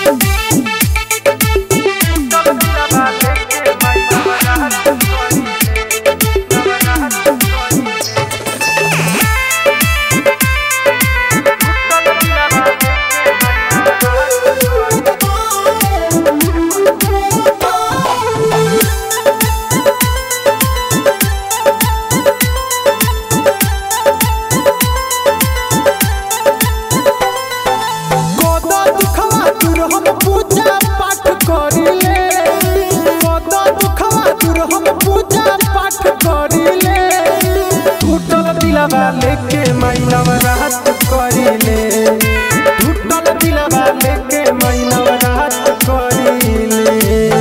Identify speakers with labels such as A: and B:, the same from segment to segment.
A: लेके महीना रात करीले टूटल दिलवा लेके महीना रात करीले।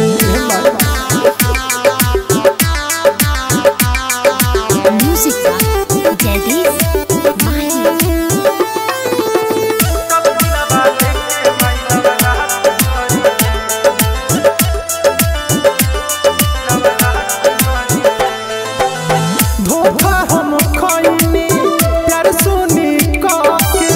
B: म्यूजिक
A: धोखा हम खइनी प्यार सुनी के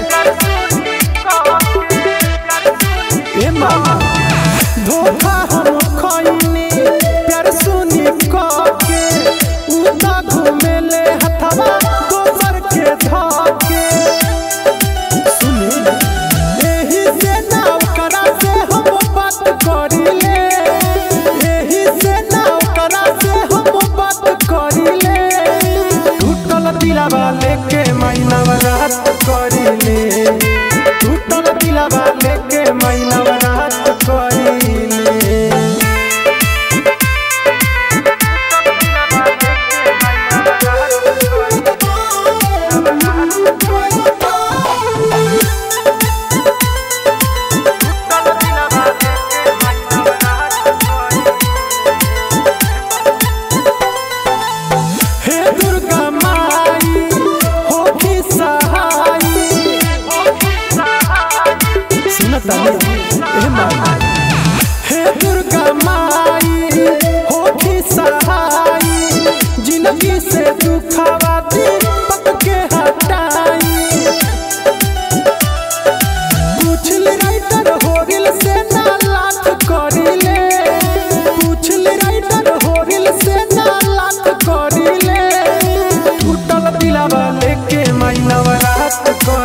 A: धोखा हम खइनी प्यार सुनी के उता घूमेले हथवा दोसर के धके सुनी एही से नाव करा से हम बात करिले एही से नाव करा से हम बात करिले टूटल दिलवा लेके महीना रात करिले टूटल दिलवा लेके महीना रात करिले। हे दुर्गा माई होगी सहाय सुनता हे दुर्गा माई होगी सहाय जिंदगी से दुखावा दीपक के हटाई पूछल राइटर होरिल से ना लाख करिले पूछल राइटर होरिल से ना लाख करिले टूटल दिलवा लेके महीना रात